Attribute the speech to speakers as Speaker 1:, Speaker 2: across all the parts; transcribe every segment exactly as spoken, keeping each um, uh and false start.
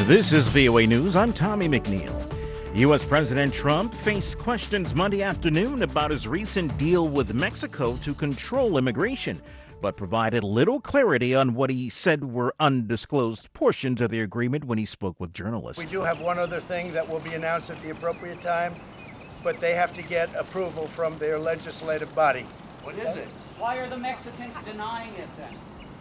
Speaker 1: This is V O A News. I'm Tommy McNeil. U S. President Trump faced questions Monday afternoon about his recent deal with Mexico to control immigration, but provided little clarity on what he said were undisclosed portions of the agreement when he spoke with journalists.
Speaker 2: We do have one other thing that will be announced at the appropriate time, but they have to get approval from their legislative body.
Speaker 3: What is it? Why are the Mexicans denying it then?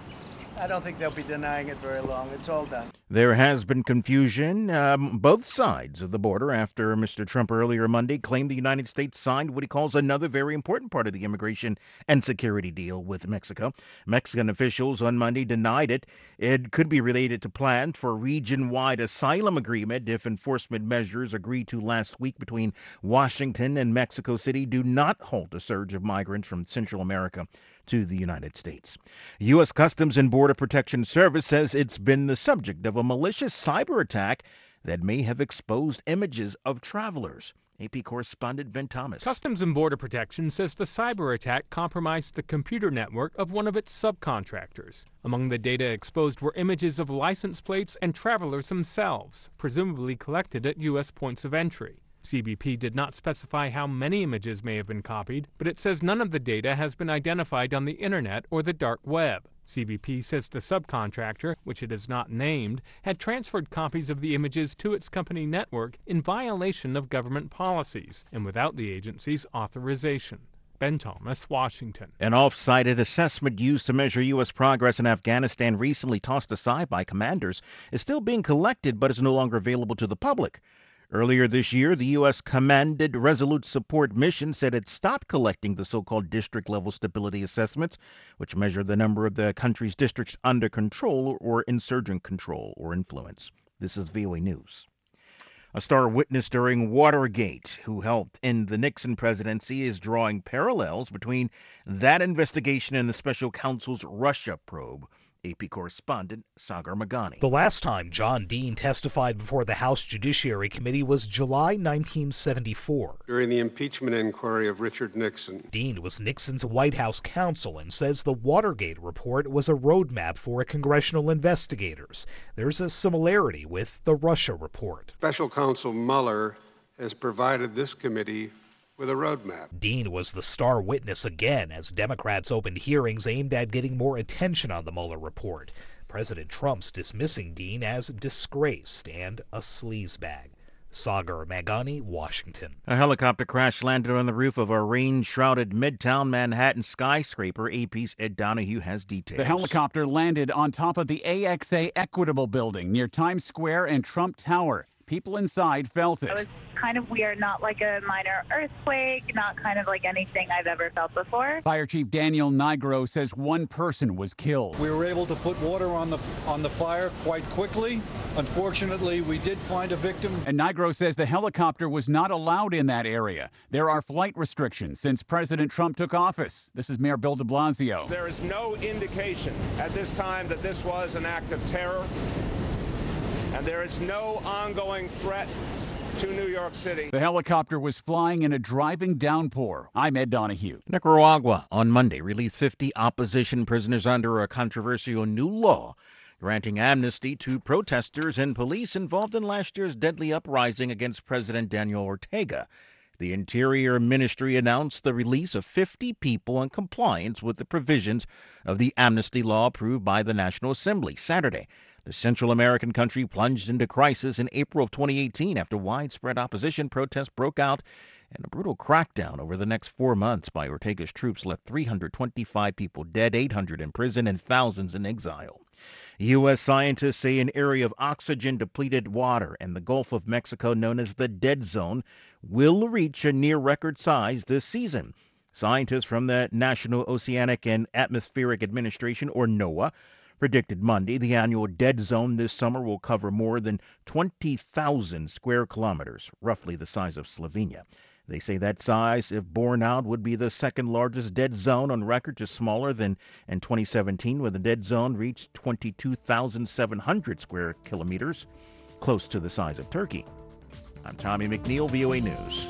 Speaker 2: I don't think they'll be denying it very long. It's all done.
Speaker 1: There has been confusion um, both sides of the border after Mister Trump earlier Monday claimed the United States signed what he calls another very important part of the immigration and security deal with Mexico. Mexican officials on Monday denied it. It could be related to plans for a region-wide asylum agreement if enforcement measures agreed to last week between Washington and Mexico City do not halt a surge of migrants from Central America to the United States. U S. Customs and Border Protection Service says it's been the subject of a malicious cyber attack that may have exposed images of travelers. A P correspondent Ben Thomas.
Speaker 4: Customs and Border Protection says the cyber attack compromised the computer network of one of its subcontractors. Among the data exposed were images of license plates and travelers themselves, presumably collected at U S points of entry. C B P did not specify how many images may have been copied, but it says none of the data has been identified on the internet or the dark web. C B P says the subcontractor, which it has not named, had transferred copies of the images to its company network in violation of government policies and without the agency's authorization. Ben Thomas, Washington.
Speaker 1: An off-cited assessment used to measure U S progress in Afghanistan, recently tossed aside by commanders, is still being collected but is no longer available to the public. Earlier this year, the U S. Commanded Resolute Support Mission said it stopped collecting the so-called district-level stability assessments, which measure the number of the country's districts under control or insurgent control or influence. This is V O A News. A star witness during Watergate who helped end the Nixon presidency is drawing parallels between that investigation and the special counsel's Russia probe. A P correspondent Sagar Meghani.
Speaker 5: The last time John Dean testified before the House Judiciary Committee was July nineteen seventy-four.
Speaker 6: During the impeachment inquiry of Richard Nixon.
Speaker 5: Dean was Nixon's White House counsel and says the Watergate report was a roadmap for congressional investigators. There's a similarity with the Russia report.
Speaker 6: Special counsel Mueller has provided this committee with a roadmap.
Speaker 5: Dean was the star witness again as Democrats opened hearings aimed at getting more attention on the Mueller report. President Trump's dismissing Dean as disgraced and a sleazebag. Sagar Meghani, Washington.
Speaker 1: A helicopter crash landed on the roof of a rain-shrouded Midtown Manhattan skyscraper. A P's Ed Donahue has details.
Speaker 7: The helicopter landed on top of the A X A Equitable building near Times Square and Trump Tower. People inside felt it.
Speaker 8: It was kind of weird, not like a minor earthquake, not kind of like anything I've ever felt before.
Speaker 7: Fire Chief Daniel Nigro says one person was killed.
Speaker 9: We were able to put water on the on the fire quite quickly. Unfortunately, we did find a victim.
Speaker 7: And Nigro says the helicopter was not allowed in that area. There are flight restrictions since President Trump took office. This is Mayor Bill de Blasio.
Speaker 10: There is no indication at this time that this was an act of terror. And there is no ongoing threat to New York City.
Speaker 7: The helicopter was flying in a driving downpour. I'm Ed Donahue.
Speaker 1: Nicaragua on Monday released fifty opposition prisoners under a controversial new law granting amnesty to protesters and police involved in last year's deadly uprising against President Daniel Ortega. The Interior Ministry announced the release of fifty people in compliance with the provisions of the amnesty law approved by the National Assembly Saturday. The Central American country plunged into crisis in April of twenty eighteen after widespread opposition protests broke out, and a brutal crackdown over the next four months by Ortega's troops left three hundred twenty-five people dead, eight hundred in prison, and thousands in exile. U S scientists say an area of oxygen-depleted water in the Gulf of Mexico known as the Dead Zone will reach a near-record size this season. Scientists from the National Oceanic and Atmospheric Administration, or NOAA, predicted Monday the annual dead zone this summer will cover more than twenty thousand square kilometers, roughly the size of Slovenia. They say that size, if borne out, would be the second largest dead zone on record, just smaller than in twenty seventeen, when the dead zone reached twenty-two thousand seven hundred square kilometers, close to the size of Turkey. I'm Tommy McNeil, V O A News.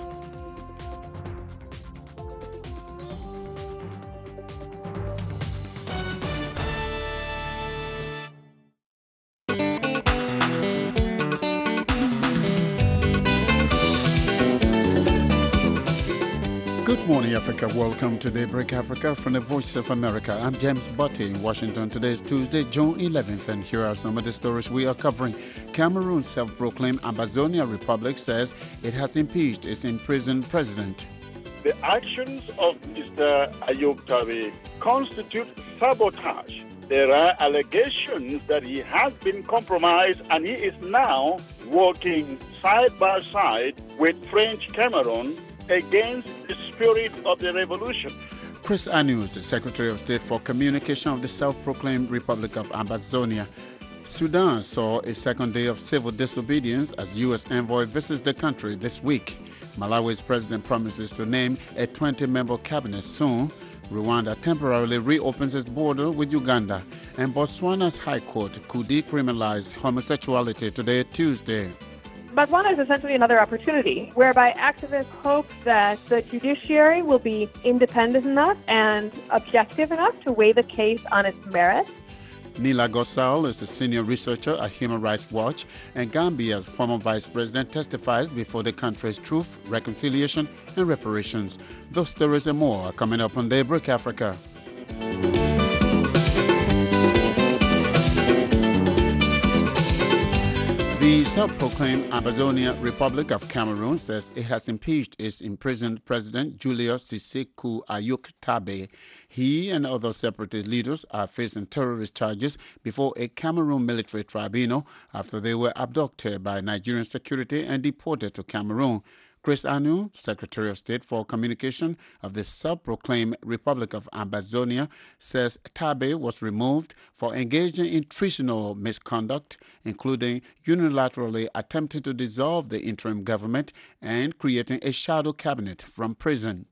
Speaker 11: Good morning, Africa. Welcome to Daybreak Africa from the Voice of America. I'm James Butte in Washington. Today is Tuesday, June eleventh, and here are some of the stories we are covering. Cameroon's self-proclaimed Ambazonia Republic says it has impeached its imprisoned president.
Speaker 12: The actions of Mister Ayub Tabe constitute sabotage. There are allegations that he has been compromised and he is now working side by side with French Cameroon against the spirit of the revolution.
Speaker 11: Chris Anius, the Secretary of State for Communication of the self-proclaimed Republic of Ambazonia. Sudan saw a second day of civil disobedience as U S envoy visits the country this week. Malawi's president promises to name a twenty-member cabinet soon. Rwanda temporarily reopens its border with Uganda. And Botswana's High Court could decriminalize homosexuality today, Tuesday.
Speaker 13: Botswana is essentially another opportunity whereby activists hope that the judiciary will be independent enough and objective enough to weigh the case on its merits.
Speaker 11: Nila Gosal is a senior researcher at Human Rights Watch, and Gambia's former vice president testifies before the country's Truth, Reconciliation, and Reparations. Those stories and more are coming up on Daybreak Africa. The self-proclaimed Ambazonia Republic of Cameroon says it has impeached its imprisoned president, Julius Sissekou Ayuk Tabe. He and other separatist leaders are facing terrorist charges before a Cameroon military tribunal after they were abducted by Nigerian security and deported to Cameroon. Chris Anu, Secretary of State for Communication of the self-proclaimed Republic of Ambazonia, says Tabe was removed for engaging in treasonable misconduct, including unilaterally attempting to dissolve the interim government and creating a shadow cabinet from prison.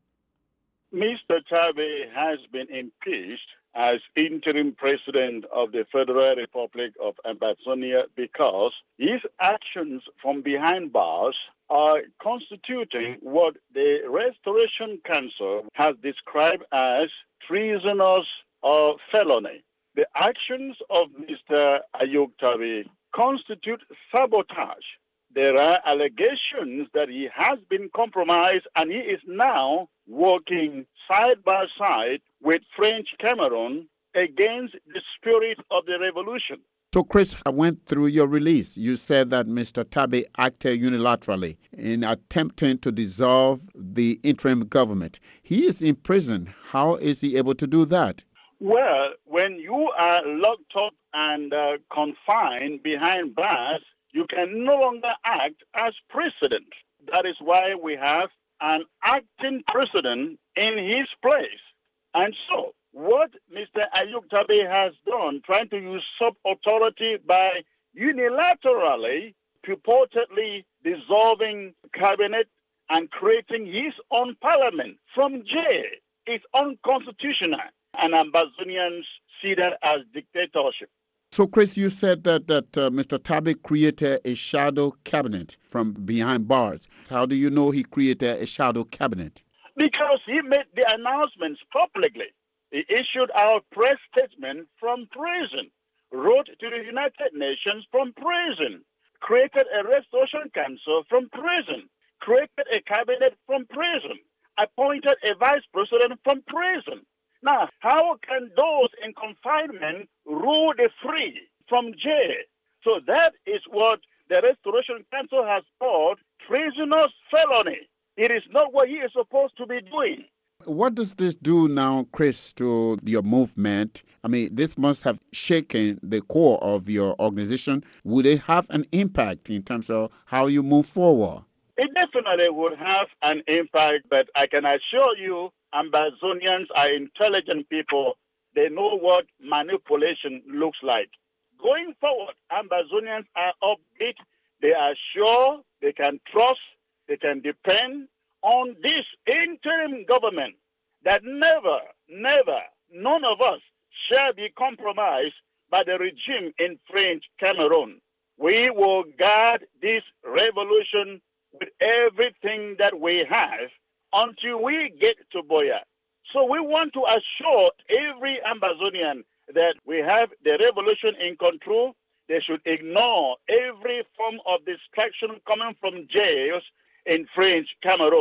Speaker 12: Mister Tabe has been impeached as interim president of the Federal Republic of Ambazonia because his actions from behind bars are constituting what the Restoration Council has described as treasonous or felony. The actions of Mister Ayub Tabe constitute sabotage. There are allegations that he has been compromised and he is now working side by side with French Cameroon against the spirit of the revolution.
Speaker 11: So, Chris, I went through your release. You said that Mister Tabe acted unilaterally in attempting to dissolve the interim government. He is in prison. How is he able to do that?
Speaker 12: Well, when you are locked up and uh, confined behind bars, you can no longer act as president. That is why we have an acting president in his place. And so, what Mister Ayub Tabe has done, trying to usurp authority by unilaterally, purportedly dissolving cabinet and creating his own parliament from jail, is unconstitutional. And Ambazonians see that as dictatorship.
Speaker 11: So, Chris, you said that, that uh, Mister Tabe created a shadow cabinet from behind bars. How do you know he created a shadow cabinet?
Speaker 12: Because he made the announcements publicly. He issued out press statement from prison, wrote to the United Nations from prison, created a restoration council from prison, created a cabinet from prison, appointed a vice president from prison. Now, how can those in confinement rule the free from jail? So that is what the Restoration Council has called treasonous felony. It is not what he is supposed to be doing.
Speaker 11: What does this do now, Chris, to your movement? I mean, this must have shaken the core of your organization. Would it have an impact in terms of how you move forward?
Speaker 12: It definitely would have an impact, but I can assure you, Ambazonians are intelligent people. They know what manipulation looks like. Going forward, Ambazonians are upbeat. They are sure, they can trust, they can depend on this interim government that never, never, none of us shall be compromised by the regime in French Cameroon. We will guard this revolution with everything that we have until we get to Buea. So we want to assure every Ambazonian that we have the revolution in control. They should ignore every form of distraction coming from jails in French Cameroon.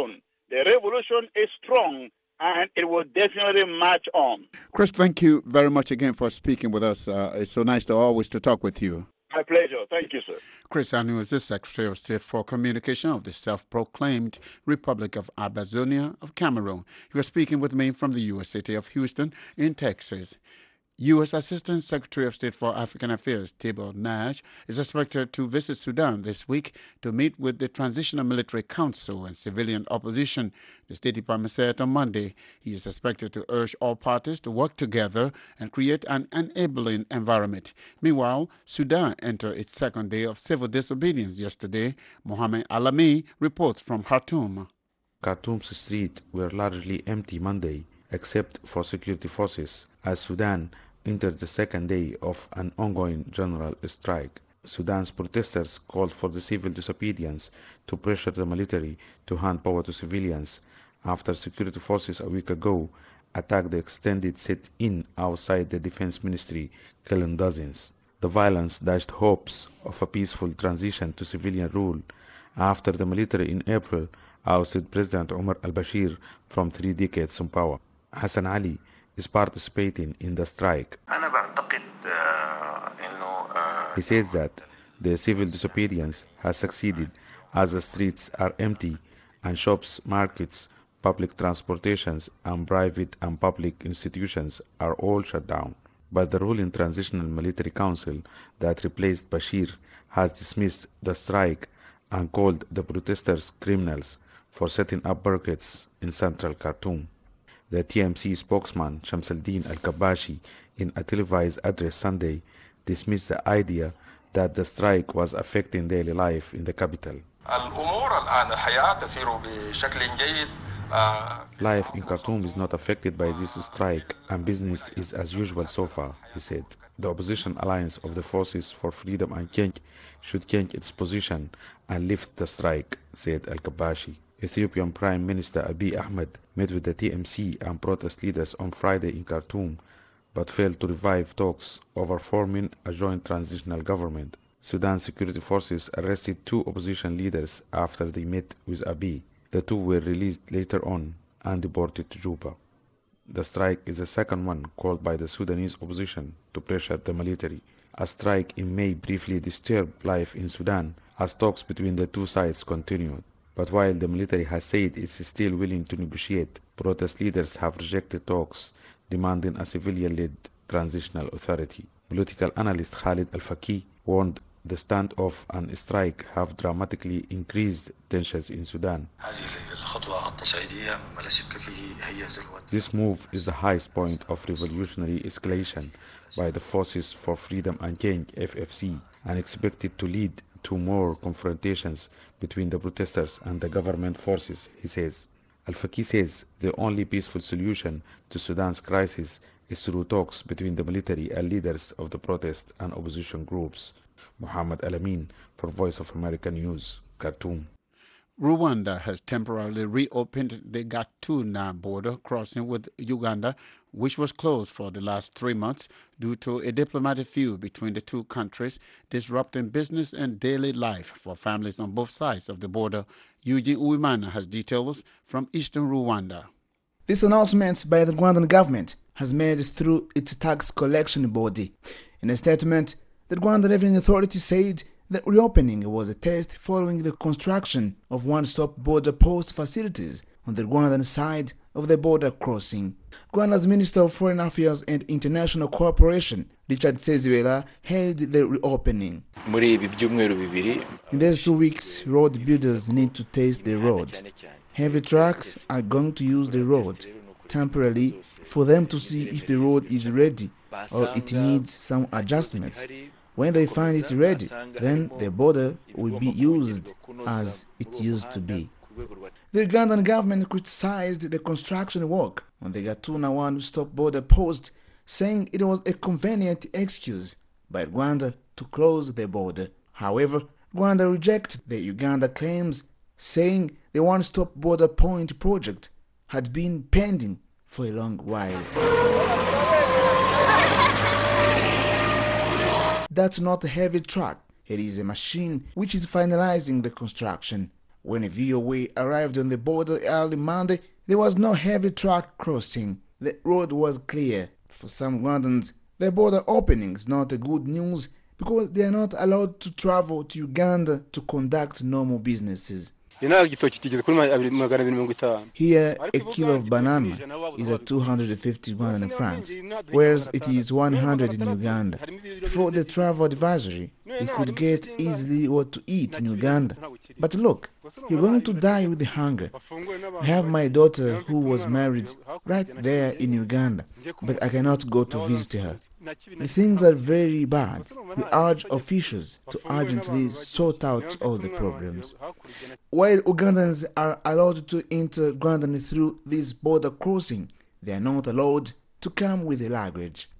Speaker 12: The revolution is strong, and it will definitely march on.
Speaker 11: Chris, thank you very much again for speaking with us. Uh, it's so nice to always to talk with you.
Speaker 12: My pleasure. Thank you, sir.
Speaker 11: Chris Anu is the Secretary of State for Communication of the self-proclaimed Republic of Amazonia of Cameroon. He was speaking with me from the U S city of Houston in Texas. U S Assistant Secretary of State for African Affairs, Tibor Nagy, is expected to visit Sudan this week to meet with the Transitional Military Council and civilian opposition. The State Department said on Monday he is expected to urge all parties to work together and create an enabling environment. Meanwhile, Sudan entered its second day of civil disobedience yesterday. Mohamed Alami reports from Khartoum.
Speaker 14: Khartoum's streets were largely empty Monday, except for security forces, as Sudan entered the second day of an ongoing general strike. Sudan's protesters called for the civil disobedience to pressure the military to hand power to civilians after security forces a week ago attacked the extended sit-in outside the defense ministry, killing dozens. The violence dashed hopes of a peaceful transition to civilian rule after the military in April ousted President Omar al-Bashir from three decades in power. Hassan Ali is participating in the strike. He says that the civil disobedience has succeeded as the streets are empty and shops, markets, public transportations, and private and public institutions are all shut down. But the ruling Transitional Military Council that replaced Bashir has dismissed the strike and called the protesters criminals for setting up barricades in central Khartoum. The T M C spokesman Shamsuddin Al-Kabashi, in a televised address Sunday, dismissed the idea that the strike was affecting daily life in the capital. Life in Khartoum is not affected by this strike, and business is as usual so far, he said. The opposition alliance of the Forces for Freedom and Change should change its position and lift the strike, said Al-Kabashi. Ethiopian Prime Minister Abiy Ahmed met with the T M C and protest leaders on Friday in Khartoum, but failed to revive talks over forming a joint transitional government. Sudan's security forces arrested two opposition leaders after they met with Abiy. The two were released later on and deported to Juba. The strike is the second one called by the Sudanese opposition to pressure the military. A strike in May briefly disturbed life in Sudan as talks between the two sides continued. But while the military has said it's still willing to negotiate, protest leaders have rejected talks, demanding a civilian-led transitional authority. Political analyst Khalid Al-Faqih warned the standoff and strike have dramatically increased tensions in Sudan. This move is the highest point of revolutionary escalation by the Forces for Freedom and Change F F C and expected to lead to more confrontations between the protesters and the government forces, he says. Al-Faqih says the only peaceful solution to Sudan's crisis is through talks between the military and leaders of the protest and opposition groups. Mohamed Al-Amin for Voice of America News, Khartoum.
Speaker 11: Rwanda has temporarily reopened the Gatuna border crossing with Uganda, which was closed for the last three months due to a diplomatic feud between the two countries, disrupting business and daily life for families on both sides of the border. Eugene Uwimana has details from eastern Rwanda.
Speaker 15: This announcement by the Rwandan government has made through its tax collection body. In a statement, the Rwandan Revenue Authority said the reopening was a test following the construction of one-stop border post facilities on the Rwandan side of the border crossing. Rwanda's Minister of Foreign Affairs and International Cooperation, Richard Sezibera, held the reopening. In these two weeks, road builders need to test the road. Heavy trucks are going to use the road temporarily for them to see if the road is ready or it needs some adjustments. When they find it ready, then the border will be used as it used to be. The Ugandan government criticized the construction work on the Gatuna one-stop border post, saying it was a convenient excuse by Rwanda to close the border. However, Rwanda rejected the Uganda claims, saying the one-stop border point project had been pending for a long while. That's not a heavy truck. It is a machine which is finalizing the construction. When a V O A arrived on the border early Monday, there was no heavy truck crossing. The road was clear. For some Rwandans, the border opening is not a good news because they are not allowed to travel to Uganda to conduct normal businesses. Here, a kilo of banana is at two hundred fifty Rwandan francs, whereas it is one hundred in Uganda. Before the travel advisory, you could get easily what to eat in Uganda. But look, you're going to die with hunger. I have my daughter who was married right there in Uganda, but I cannot go to visit her. The things are very bad. We urge officials to urgently sort out all the problems. While Ugandans are allowed to enter Rwanda through this border crossing, they are not allowed to come with the luggage.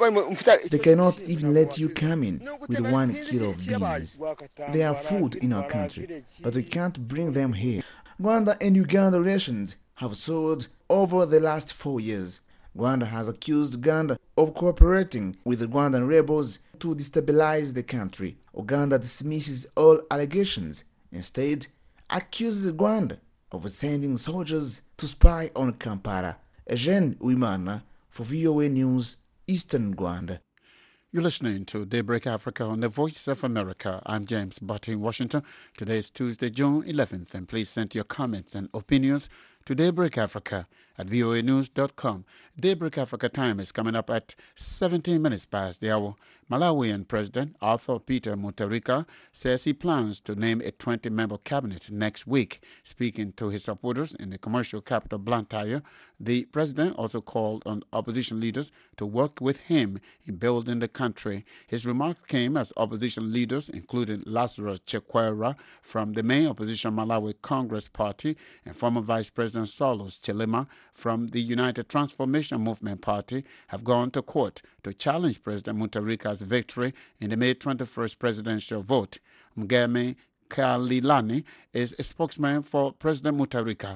Speaker 15: They cannot even let you come in with one kilo of beans. They are food in our country, but we can't bring them here. Rwanda and Uganda relations have soared over the last four years. Rwanda has accused Uganda of cooperating with the Rwandan rebels to destabilize the country. Uganda dismisses all allegations, instead accuses Rwanda of sending soldiers to spy on Kampala. Eugene Wimana for V O A News, Eastern Rwanda.
Speaker 11: You're listening to Daybreak Africa on the Voice of America. I'm James Butt in Washington. Today is Tuesday, June eleventh, and please send your comments and opinions to Daybreak Africa at voa news dot com. Daybreak Africa time is coming up at seventeen minutes past the hour. Malawian President Arthur Peter Mutharika says he plans to name a twenty-member cabinet next week. Speaking to his supporters in the commercial capital Blantyre, the president also called on opposition leaders to work with him in building the country. His remark came as opposition leaders, including Lazarus Chakwera from the main opposition Malawi Congress Party and former Vice President Saulos Chilima from the United Transformation Movement Party, have gone to court to challenge President Mutharika's victory in the May twenty-first presidential vote. Mgeme Kalilani is a spokesman for President Mutharika.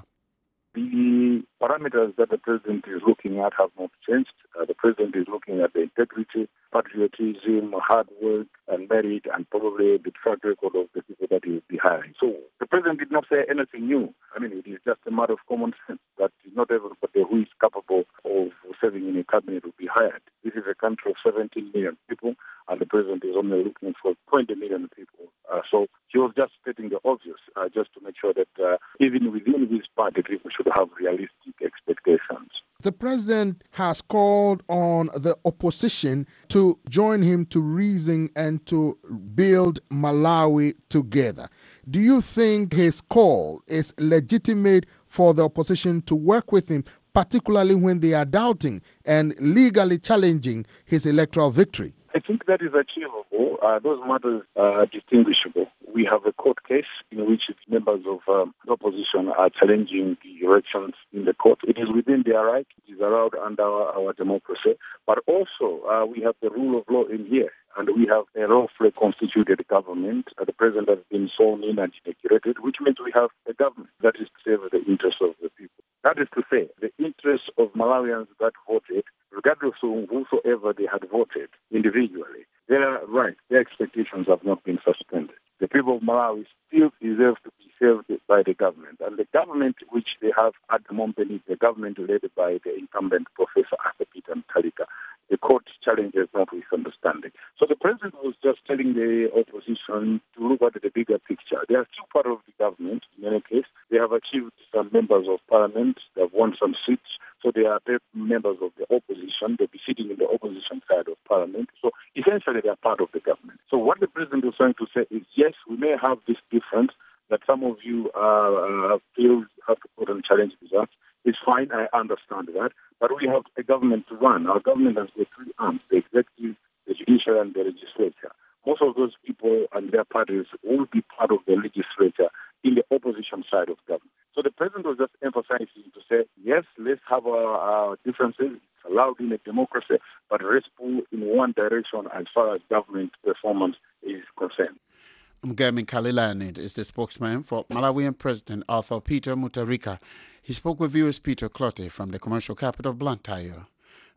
Speaker 16: The parameters that the president is looking at have not changed. Uh, the president is looking at the integrity, patriotism, hard work, and merit, and probably the track record of the people that he will be hiring. So the president did not say anything new. I mean, it is just a matter of common sense that not everybody who is capable of serving in a cabinet will be hired. This is a country of seventeen million people, and the president is only looking for twenty million people. Uh, so he was just stating the obvious, uh, just to make sure that uh, even within his party, people should have realistic expectations.
Speaker 17: The president has called on the opposition to join him to reason and to build Malawi together. Do you think his call is legitimate for the opposition to work with him, particularly when they are doubting and legally challenging his electoral victory?
Speaker 16: I think that is achievable. Uh, those matters are distinguishable. We have a court case in which members of um, the opposition are challenging the elections in the court. It is within their right. It is allowed under our, our democracy. But also, uh, we have the rule of law in here. And we have a lawfully constituted government. Uh, the president has been sworn in and inaugurated, which means we have a government that is to serve the interests of the people. That is to say, the interests of Malawians that voted, regardless of whosoever they had voted individually, their rights, their expectations have not been suspended. The people of Malawi still deserve to be served by the government. And the government which they have at the moment is the government led by the incumbent Professor Arthur Peter Mutharika. The court challenges notwithstanding. So the president was just telling the opposition to look at the bigger picture. They are still part of the government in any case. They have achieved some members of parliament. They have won some seats. So they are members of the opposition. They'll be sitting in the opposition side of parliament. So essentially they are part of the government. So what the president was trying to say is, yes, we may have this difference that some of you uh, uh, feel have to put on challenge results. It's fine, I understand that. But we have a government to run. Our government has got three arms, the executive, the judiciary, and the legislature. Most of those people and their parties will be part of the legislature in the opposition side of government. So the president was just emphasizing to say, yes, let's have our, our differences. It's allowed in a democracy, but let's pull in one direction as far as government performance is concerned.
Speaker 11: Mgeme Kalilani is the spokesman for Malawian President Arthur Peter Mutharika. He spoke with viewers Peter Clotte from the commercial capital Blantyre.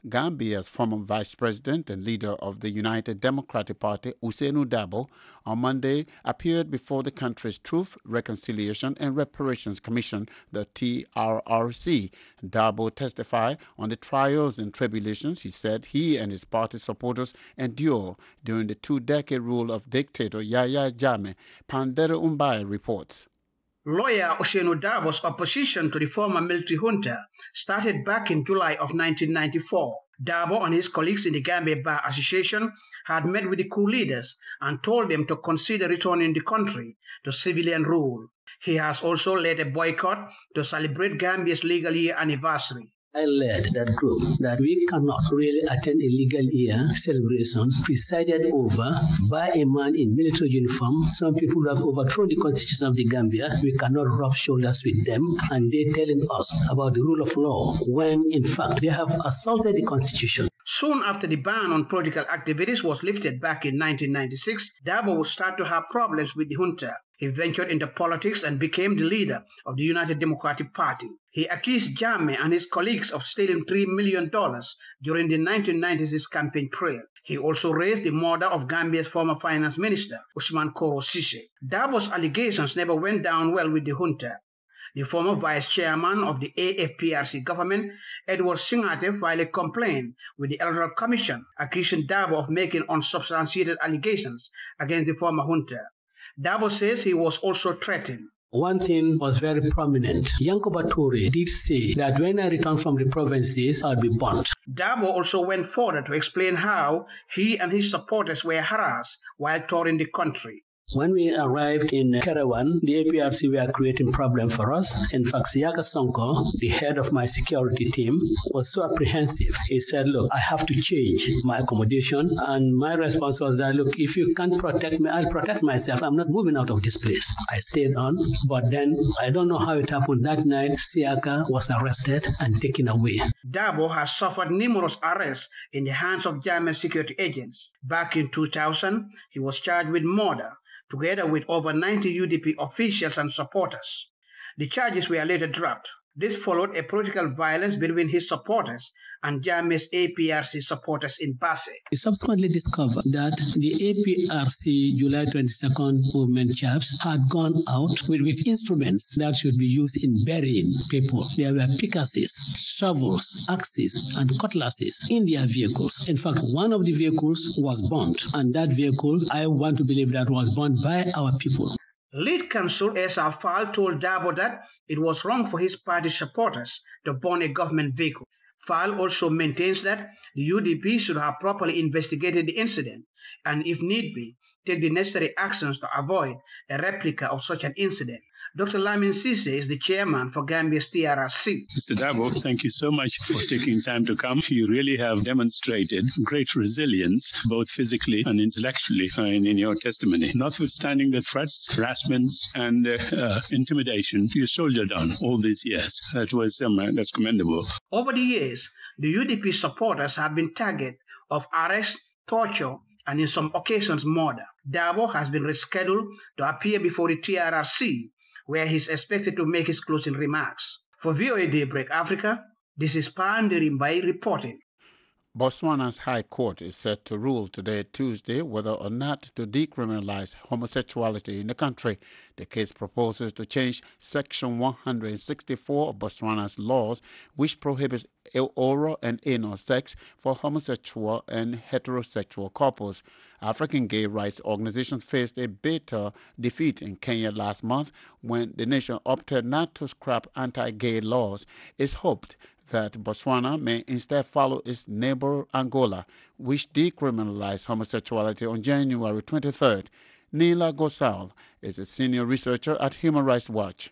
Speaker 11: Gambia's former vice president and leader of the United Democratic Party, Ousainou Darboe, on Monday appeared before the country's Truth, Reconciliation and Reparations Commission, the T R R C. Darboe testified on the trials and tribulations he said he and his party supporters endured during the two-decade rule of dictator Yahya Jammeh. Pandere Umbai reports.
Speaker 18: Lawyer Ousainou Darboe's opposition to the former military junta started back in July of nineteen ninety-four. Darboe and his colleagues in the Gambia Bar Association had met with the coup leaders and told them to consider returning the country to civilian rule. He has also led a boycott to celebrate Gambia's legal year anniversary.
Speaker 19: I led that group that we cannot really attend a legal year celebrations presided over by a man in military uniform. Some people who have overthrown the constitution of the Gambia. We cannot rub shoulders with them, and they're telling us about the rule of law when in fact they have assaulted the constitution.
Speaker 18: Soon after the ban on political activities was lifted back in nineteen ninety-six, Darboe would start to have problems with the junta. He ventured into politics and became the leader of the United Democratic Party. He accused Jammeh and his colleagues of stealing three million dollars during the nineteen ninety-six campaign trail. He also raised the murder of Gambia's former finance minister, Ousmane Koro Cisse. Darboe's allegations never went down well with the junta. The former vice chairman of the A F P R C government, Edward Singate, filed a complaint with the Electoral Commission accusing Darboe of making unsubstantiated allegations against the former junta. Darboe says he was also threatened.
Speaker 19: One thing was very prominent. Yankuba Toure did say that when I return from the provinces, I'll be burnt.
Speaker 18: Darboe also went further to explain how he and his supporters were harassed while touring the country.
Speaker 19: When we arrived in Kerawan, the A P R C were creating problems for us. In fact, Siaka Sonko, the head of my security team, was so apprehensive. He said, look, I have to change my accommodation. And my response was that, look, if you can't protect me, I'll protect myself. I'm not moving out of this place. I stayed on. But then, I don't know how it happened. That night, Siaka was arrested and taken away.
Speaker 18: Darboe has suffered numerous arrests in the hands of German security agents. Back in two thousand, he was charged with murder, together with over ninety U D P officials and supporters. The charges were later dropped. This followed a political violence between his supporters and Jammeh's A P R C supporters in Basse.
Speaker 19: We subsequently discovered that the A P R C July twenty-second movement chaps had gone out with, with instruments that should be used in burying people. There were pickaxes, shovels, axes, and cutlasses in their vehicles. In fact, one of the vehicles was burnt, and that vehicle, I want to believe that was burnt by our people.
Speaker 18: Lead counsel Esa Fall told Darboe that it was wrong for his party supporters to burn a government vehicle. Fall also maintains that the U D P should have properly investigated the incident and, if need be, take the necessary actions to avoid a replica of such an incident. Doctor Lamin Cisse is the chairman for Gambia's T R R C.
Speaker 20: Mister Darboe, thank you so much for taking time to come. You really have demonstrated great resilience, both physically and intellectually, uh, in, in your testimony. Notwithstanding the threats, harassments, and uh, uh, intimidation, you soldiered on all these years. That was um, uh, that's commendable.
Speaker 18: Over the years, the U D P supporters have been target of arrest, torture, and in some occasions murder. Darboe has been rescheduled to appear before the T R R C, where he is expected to make his closing remarks. For V O A Daybreak Africa, this is Pandere Umbai reporting.
Speaker 11: Botswana's High Court is set to rule today, Tuesday, whether or not to decriminalize homosexuality in the country. The case proposes to change Section one hundred sixty-four of Botswana's laws, which prohibits oral and anal sex for homosexual and heterosexual couples. African gay rights organizations faced a bitter defeat in Kenya last month when the nation opted not to scrap anti-gay laws. It's hoped that Botswana may instead follow its neighbor Angola, which decriminalized homosexuality on January twenty-third. Neela Gosal is a senior researcher at Human Rights Watch.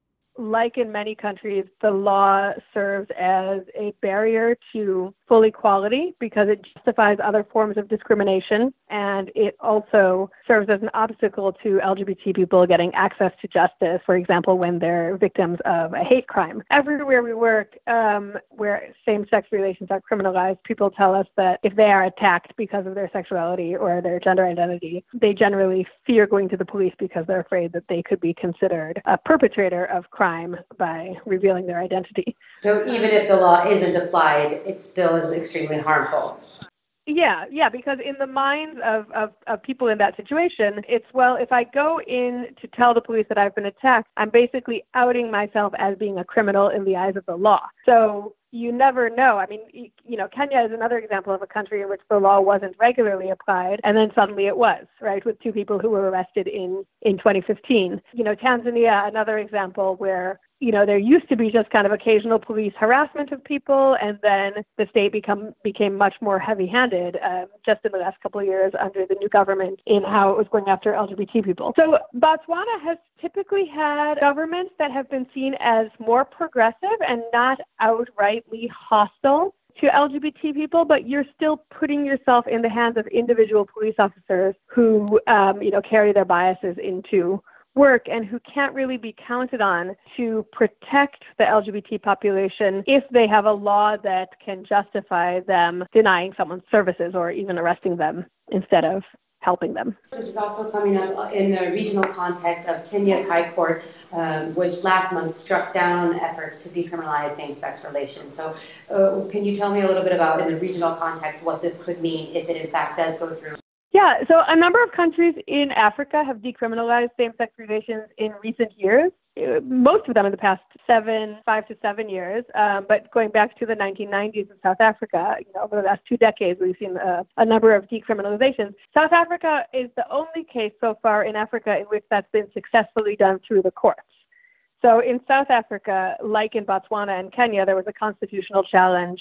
Speaker 13: Like in many countries, the law serves as a barrier to full equality because it justifies other forms of discrimination, and it also serves as an obstacle to L G B T people getting access to justice, for example, when they're victims of a hate crime. Everywhere we work, um, where same-sex relations are criminalized, people tell us that if they are attacked because of their sexuality or their gender identity, they generally fear going to the police because they're afraid that they could be considered a perpetrator of crime. crime by revealing their identity.
Speaker 21: So even if the law isn't applied, it still is extremely harmful.
Speaker 13: Yeah, yeah, because in the minds of, of, of people in that situation, it's, well, if I go in to tell the police that I've been attacked, I'm basically outing myself as being a criminal in the eyes of the law. So you never know. I mean, you know, Kenya is another example of a country in which the law wasn't regularly applied, and then suddenly it was, right, with two people who were arrested in, in twenty fifteen. You know, Tanzania, another example where, you know, there used to be just kind of occasional police harassment of people, and then the state become became much more heavy-handed um, just in the last couple of years under the new government in how it was going after L G B T people. So Botswana has typically had governments that have been seen as more progressive and not outrightly hostile to L G B T people, but you're still putting yourself in the hands of individual police officers who, um, you know, carry their biases into work and who can't really be counted on to protect the L G B T population if they have a law that can justify them denying someone's services or even arresting them instead of helping them.
Speaker 21: This is also coming up in the regional context of Kenya's High Court, um, which last month struck down efforts to decriminalize same-sex relations. So uh, can you tell me a little bit about, in the regional context, what this could mean if it in fact does go through?
Speaker 13: Yeah, so a number of countries in Africa have decriminalized same-sex relations in recent years, most of them in the past seven, five to seven years. Um, but going back to the nineteen nineties in South Africa, you know, over the last two decades, we've seen a, a number of decriminalizations. South Africa is the only case so far in Africa in which that's been successfully done through the courts. So in South Africa, like in Botswana and Kenya, there was a constitutional challenge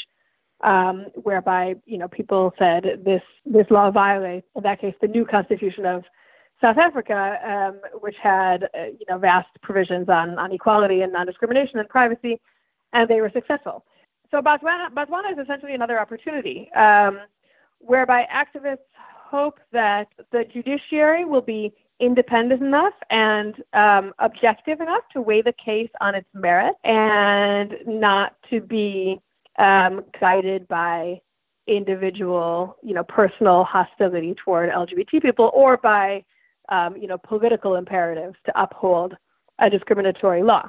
Speaker 13: Um, whereby, you know, people said this this law violates, in that case, the new constitution of South Africa, um, which had, uh, you know, vast provisions on, on equality and non-discrimination and privacy, and they were successful. So Botswana, Botswana is essentially another opportunity, um, whereby activists hope that the judiciary will be independent enough and um, objective enough to weigh the case on its merit and not to be Um, guided by individual, you know, personal hostility toward L G B T people or by, um, you know, political imperatives to uphold a discriminatory law.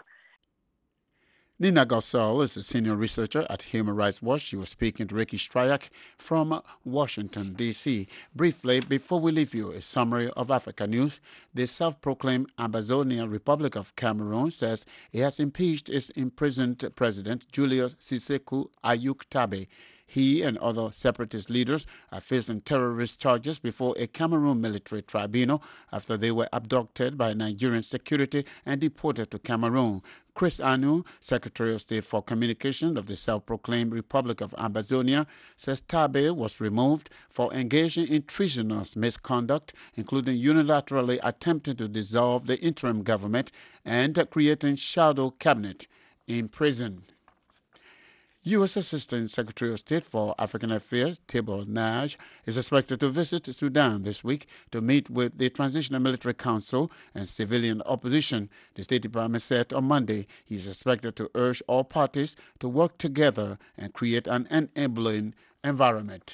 Speaker 11: Nina Gassel is a senior researcher at Human Rights Watch. She was speaking to Ricky Stryak from Washington, D C Briefly, before we leave you, a summary of Africa news. The self-proclaimed Ambazonia Republic of Cameroon says it has impeached its imprisoned president, Julius Sissekou Ayuk-Tabe. He and other separatist leaders are facing terrorist charges before a Cameroon military tribunal after they were abducted by Nigerian security and deported to Cameroon. Chris Anu, Secretary of State for Communications of the self-proclaimed Republic of Ambazonia, says Tabe was removed for engaging in treasonous misconduct, including unilaterally attempting to dissolve the interim government and creating shadow cabinet in prison. U S Assistant Secretary of State for African Affairs, Tibor Nagy, is expected to visit Sudan this week to meet with the Transitional Military Council and civilian opposition. The State Department said on Monday he is expected to urge all parties to work together and create an enabling environment.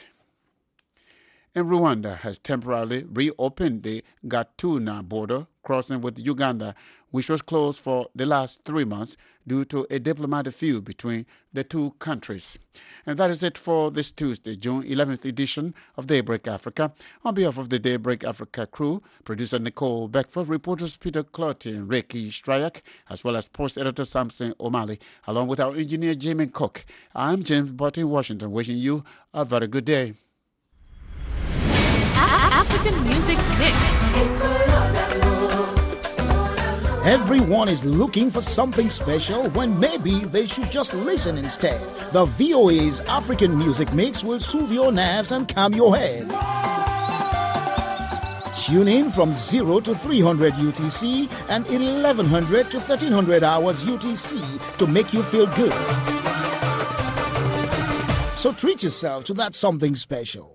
Speaker 11: And Rwanda has temporarily reopened the Gatuna border crossing with Uganda, which was closed for the last three months due to a diplomatic feud between the two countries. And that is it for this Tuesday, June eleventh edition of Daybreak Africa. On behalf of the Daybreak Africa crew, producer Nicole Beckford, reporters Peter Clotty and Ricky Stryak, as well as post editor Samson O'Malley, along with our engineer Jamie Cook. I'm James Butt in Washington, wishing you a very good day.
Speaker 22: African Music Mix.
Speaker 23: Everyone is looking for something special when maybe they should just listen instead. The V O A's African Music Mix will soothe your nerves and calm your head. Tune in from zero to three hundred U T C and eleven hundred to thirteen hundred hours U T C to make you feel good. So treat yourself to that something special.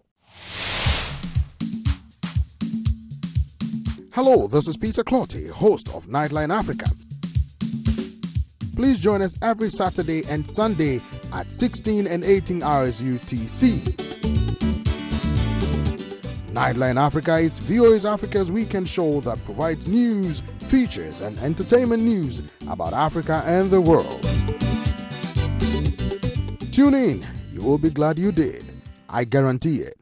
Speaker 17: Hello, this is Peter Clotty, host of Nightline Africa. Please join us every Saturday and Sunday at sixteen and eighteen hours U T C. Nightline Africa is V O A's Africa's weekend show that provides news, features, and entertainment news about Africa and the world. Tune in. You will be glad you did. I guarantee it.